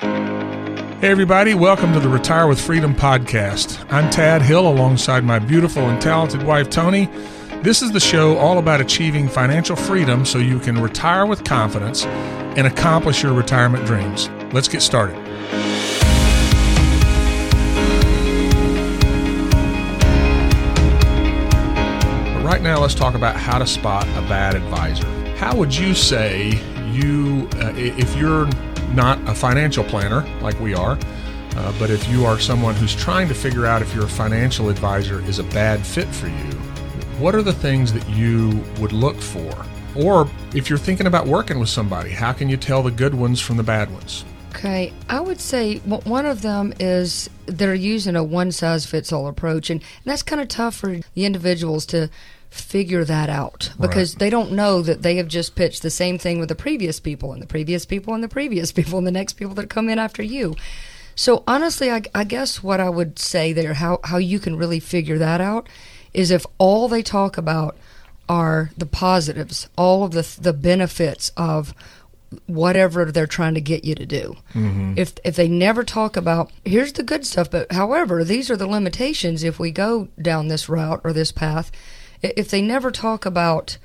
Hey everybody, welcome to the Retire with Freedom podcast. I'm Tad Hill alongside my beautiful and talented wife Tony. This is the show all about achieving financial freedom so you can retire with confidence and accomplish your retirement dreams. Let's get started. But right now, let's talk about how to spot a bad advisor. How would you say if you're not a financial planner like we are, but if you are someone who's trying to figure out if your financial advisor is a bad fit for you, what are the things that you would look for? Or if you're thinking about working with somebody, how can you tell the good ones from the bad ones? Okay, I would say one of them is they're using a one-size-fits-all approach, and that's kind of tough for the individuals to figure that out because they don't know that they have just pitched the same thing with the previous people and the previous people and the previous people and the next people that come in after you. So honestly, I guess what I would say there, how you can really figure that out is if all they talk about are the positives, all of the benefits of whatever they're trying to get you to do. Mm-hmm. If they never talk about, here's the good stuff, but however, these are the limitations if we go down this route or this path. If they never talk about,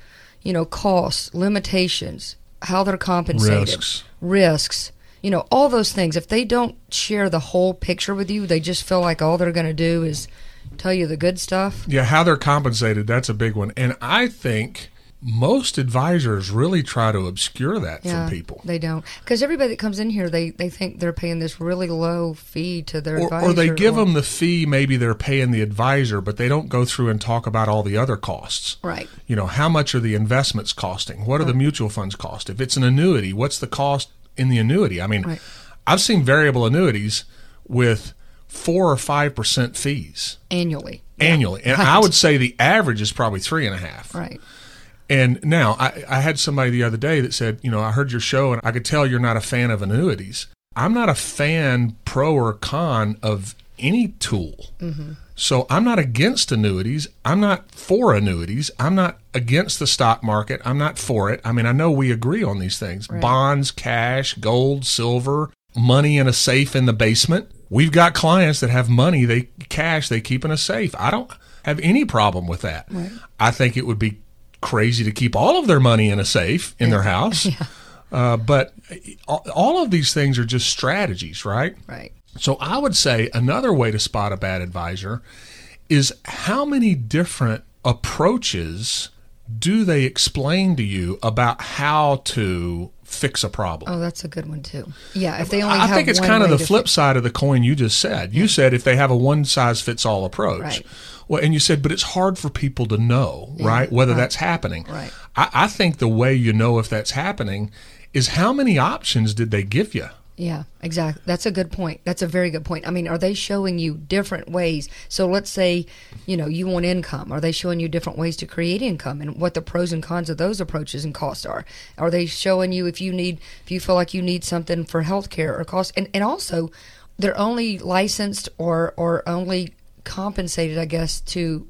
costs, limitations, how they're compensated, risks, all those things, if they don't share the whole picture with you, they just feel like all they're going to do is tell you the good stuff. Yeah, how they're compensated, that's a big one. And I think most advisors really try to obscure that from people. They don't. Because everybody that comes in here, they think they're paying this really low fee to their advisor. Or they give them the fee, maybe they're paying the advisor, but they don't go through and talk about all the other costs. Right. How much are the investments costing? What are the mutual funds cost? If it's an annuity, what's the cost in the annuity? I mean, I've seen variable annuities with 4 or 5% fees. Annually. And I would say the average is probably 3.5%. Right. And now, I had somebody the other day that said, I heard your show and I could tell you're not a fan of annuities. I'm not a fan, pro or con, of any tool. Mm-hmm. So I'm not against annuities. I'm not for annuities. I'm not against the stock market. I'm not for it. I mean, I know we agree on these things. Right. Bonds, cash, gold, silver, money in a safe in the basement. We've got clients that have money, they keep in a safe. I don't have any problem with that. Right. I think it would be crazy to keep all of their money in a safe in their house. Yeah. But all of these things are just strategies, right? Right. So I would say another way to spot a bad advisor is how many different approaches do they explain to you about how to fix a problem? Oh, that's a good one too. Yeah, if they only I think it's kind of the flip side of the coin you just said. You said if they have a one-size-fits-all approach. Right. Well, and you said, but it's hard for people to know, right, whether that's happening. Right. I think the way you know if that's happening is how many options did they give you? Yeah, exactly. That's a good point. That's a very good point. I mean, are they showing you different ways? So let's say, you want income. Are they showing you different ways to create income and what the pros and cons of those approaches and costs are? Are they showing you if you feel like you need something for healthcare or cost? And also, they're only licensed or only compensated, I guess, to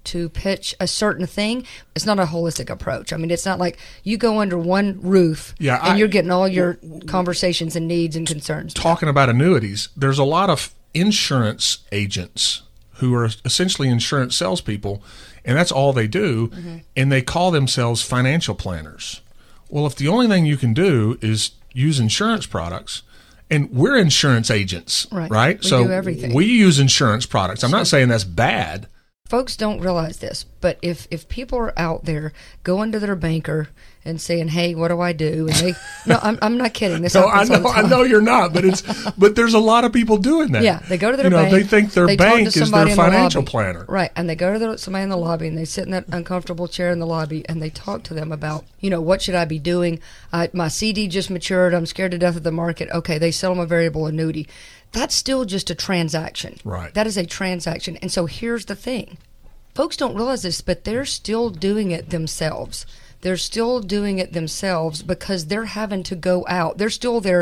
pitch a certain thing. It's not a holistic approach. I mean, it's not like you go under one roof and you're getting all your conversations and needs and concerns. Talking about annuities, there's a lot of insurance agents who are essentially insurance salespeople, and that's all they do, and they call themselves financial planners. Well, if the only thing you can do is use insurance products, and we're insurance agents, right? We do everything. We use insurance products. I'm not saying that's bad. Folks don't realize this, but if people are out there going to their banker and saying, "Hey, what do I do?" and I'm not kidding. This happens all the time. I know you're not, but there's a lot of people doing that. Yeah, they go to their bank. They think their bank is their financial planner, right? And they go to somebody in the lobby and they sit in that uncomfortable chair in the lobby and they talk to them about, what should I be doing? My CD just matured. I'm scared to death of the market. Okay, they sell them a variable annuity. That's still just a transaction. Right. That is a transaction. And so here's the thing. Folks don't realize this, but they're still doing it themselves. They're still doing it themselves because they're having to go out. They're still their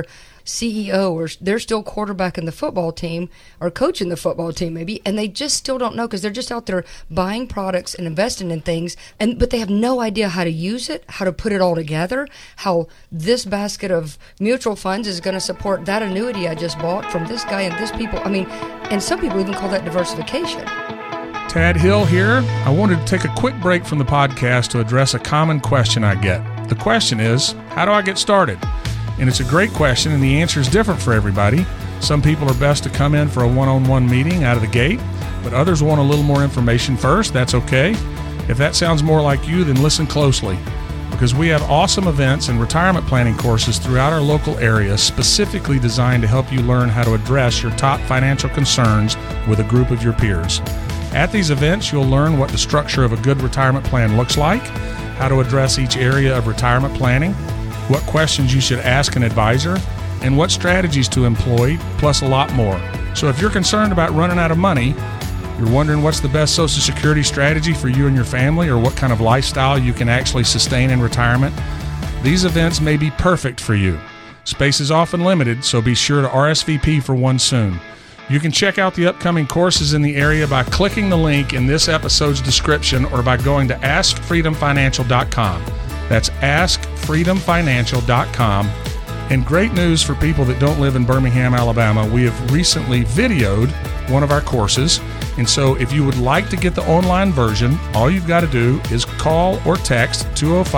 CEO or they're still quarterbacking the football team or coaching the football team maybe, and they just still don't know because they're just out there buying products and investing in things, but they have no idea how to use it, how to put it all together, how this basket of mutual funds is going to support that annuity I just bought from this guy and this people. I mean, and some people even call that diversification. Tad Hill here. I wanted to take a quick break from the podcast to address a common question I get. The question is, how do I get started? And it's a great question, and the answer is different for everybody. Some people are best to come in for a one-on-one meeting out of the gate, but others want a little more information first. That's okay. If that sounds more like you, then listen closely, because we have awesome events and retirement planning courses throughout our local area specifically designed to help you learn how to address your top financial concerns with a group of your peers. At these events, you'll learn what the structure of a good retirement plan looks like, how to address each area of retirement planning, what questions you should ask an advisor, and what strategies to employ, plus a lot more. So if you're concerned about running out of money, you're wondering what's the best Social Security strategy for you and your family, or what kind of lifestyle you can actually sustain in retirement, these events may be perfect for you. Space is often limited, so be sure to RSVP for one soon. You can check out the upcoming courses in the area by clicking the link in this episode's description or by going to AskFreedomFinancial.com. That's AskFreedomFinancial.com. And great news for people that don't live in Birmingham, Alabama, we have recently videoed one of our courses. And so if you would like to get the online version, all you've got to do is call or text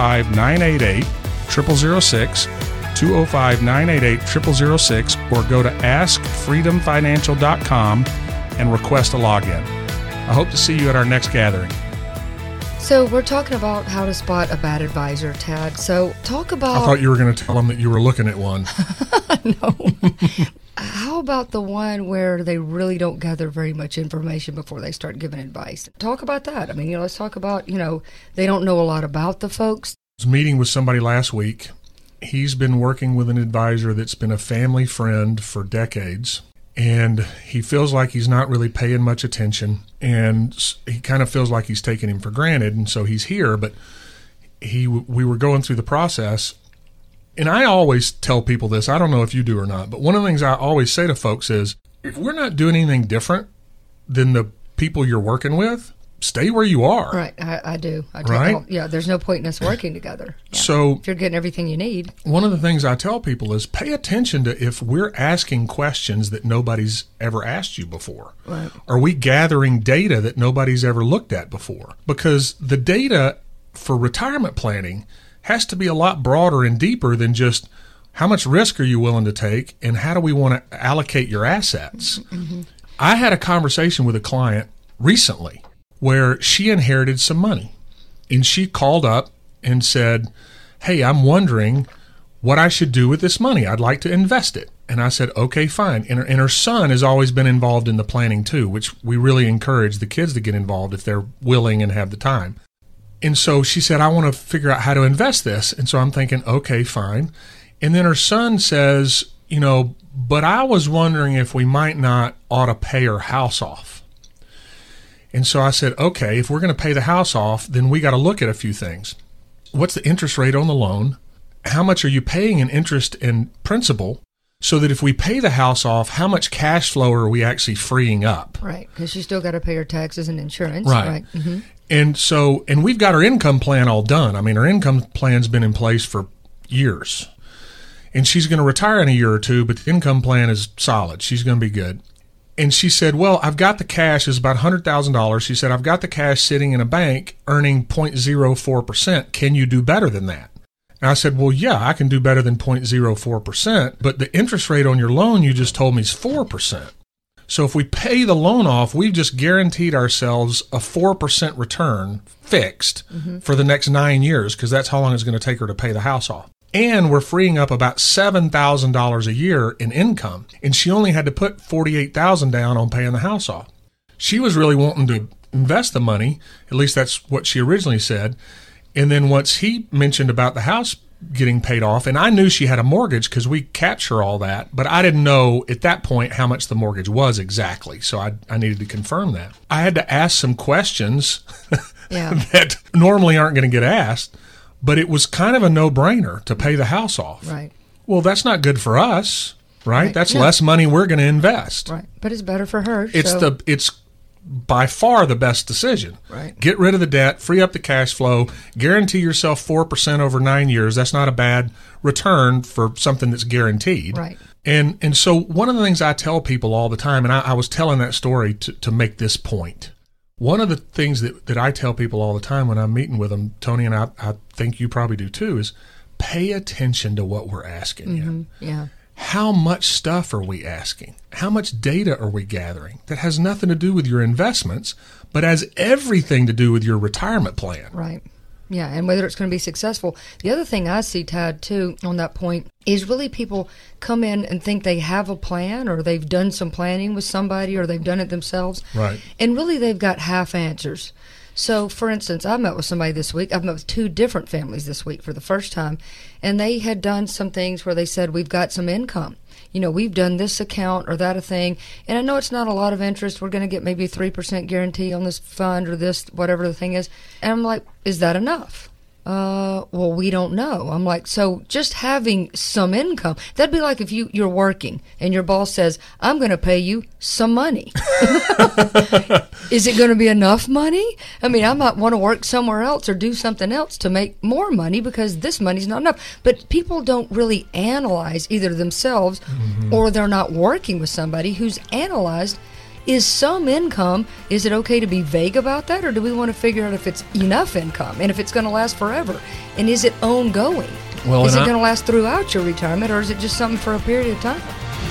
205-988-0006, 205-988-0006, or go to AskFreedomFinancial.com and request a login. I hope to see you at our next gathering. So we're talking about how to spot a bad advisor, Tad. So talk about... I thought you were going to tell them that you were looking at one. No. How about the one where they really don't gather very much information before they start giving advice? Talk about that. I mean, let's talk about, they don't know a lot about the folks. I was meeting with somebody last week. He's been working with an advisor that's been a family friend for decades, and he feels like he's not really paying much attention, and he kind of feels like he's taking him for granted, and so he's here, but we were going through the process, and I always tell people this, I don't know if you do or not, but one of the things I always say to folks is, if we're not doing anything different than the people you're working with, stay where you are. Right, I do. Right? Yeah, there's no point in us working together. Yeah. So if you're getting everything you need. One of the things I tell people is pay attention to if we're asking questions that nobody's ever asked you before. Right. Are we gathering data that nobody's ever looked at before? Because the data for retirement planning has to be a lot broader and deeper than just how much risk are you willing to take and how do we want to allocate your assets. Mm-hmm. I had a conversation with a client recently where she inherited some money. And she called up and said, hey, I'm wondering what I should do with this money. I'd like to invest it. And I said, okay, fine. And her son has always been involved in the planning too, which we really encourage the kids to get involved if they're willing and have the time. And so she said, I want to figure out how to invest this. And so I'm thinking, okay, fine. And then her son says, but I was wondering if we might not ought to pay her house off. And so I said, okay, if we're going to pay the house off, then we got to look at a few things. What's the interest rate on the loan? How much are you paying in interest and principal? So that if we pay the house off, how much cash flow are we actually freeing up? Right, because you still got to pay her taxes and insurance. Right. Mm-hmm. And we've got our income plan all done. I mean, our income plan's been in place for years. And she's going to retire in a year or two, but the income plan is solid. She's going to be good. And she said, well, I've got the cash. It's about $100,000. She said, I've got the cash sitting in a bank earning 0.04%. Can you do better than that? And I said, well, yeah, I can do better than 0.04%, but the interest rate on your loan you just told me is 4%. So if we pay the loan off, we've just guaranteed ourselves a 4% return fixed for the next 9 years, because that's how long it's going to take her to pay the house off. And we're freeing up about $7,000 a year in income. And she only had to put $48,000 down on paying the house off. She was really wanting to invest the money. At least that's what she originally said. And then once he mentioned about the house getting paid off, and I knew she had a mortgage because we capture all that, but I didn't know at that point how much the mortgage was exactly. So I needed to confirm that. I had to ask some questions that normally aren't going to get asked. But it was kind of a no-brainer to pay the house off. Right. Well, that's not good for us. right? That's less money we're going to invest. Right. But it's better for her. It's by far the best decision. Right. Get rid of the debt, free up the cash flow, guarantee yourself 4% over 9 years. That's not a bad return for something that's guaranteed. Right. And so one of the things I tell people all the time, and I was telling that story to make this point. One of the things that I tell people all the time when I'm meeting with them, Tony, and I think you probably do too, is pay attention to what we're asking you. Yeah. How much stuff are we asking? How much data are we gathering that has nothing to do with your investments, but has everything to do with your retirement plan? Right. Yeah, and whether it's going to be successful. The other thing I see, Tad, too, on that point, is really people come in and think they have a plan, or they've done some planning with somebody, or they've done it themselves. Right. And really they've got half answers. So, for instance, I met with somebody this week. I've met with 2 different families this week for the first time, and they had done some things where they said, we've got some income. You know, we've done this account or that a thing, and I know it's not a lot of interest. We're going to get maybe a 3% guarantee on this fund or this, whatever the thing is. And I'm like, is that enough? Well, we don't know. I'm like, so just having some income, that'd be like if you're working and your boss says, I'm going to pay you some money. Is it going to be enough money? I mean, I might want to work somewhere else or do something else to make more money because this money's not enough. But people don't really analyze either themselves or they're not working with somebody who's analyzed. Is some income, is it okay to be vague about that, or do we want to figure out if it's enough income and if it's going to last forever? And is it ongoing? Well, is it going to last throughout your retirement, or is it just something for a period of time?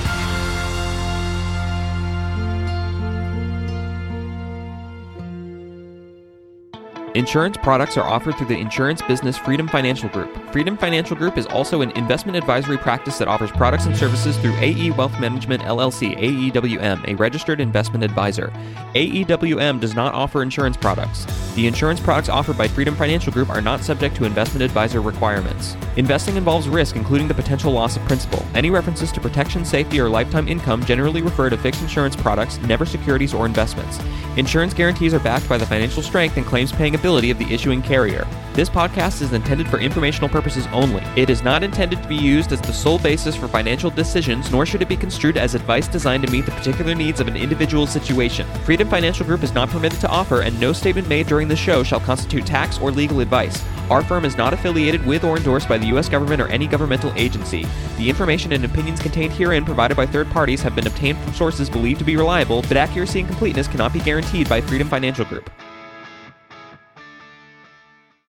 Insurance products are offered through the insurance business Freedom Financial Group. Freedom Financial Group is also an investment advisory practice that offers products and services through AE Wealth Management LLC, AEWM, a registered investment advisor. AEWM does not offer insurance products. The insurance products offered by Freedom Financial Group are not subject to investment advisor requirements. Investing involves risk, including the potential loss of principal. Any references to protection, safety, or lifetime income generally refer to fixed insurance products, never securities or investments. Insurance guarantees are backed by the financial strength and claims-paying ability of the issuing carrier. This podcast is intended for informational purposes only. It is not intended to be used as the sole basis for financial decisions, nor should it be construed as advice designed to meet the particular needs of an individual situation. Freedom Financial Group is not permitted to offer, and no statement made during the show shall constitute tax or legal advice. Our firm is not affiliated with or endorsed by the U.S. government or any governmental agency. The information and opinions contained herein provided by third parties have been obtained from sources believed to be reliable, but accuracy and completeness cannot be guaranteed by Freedom Financial Group.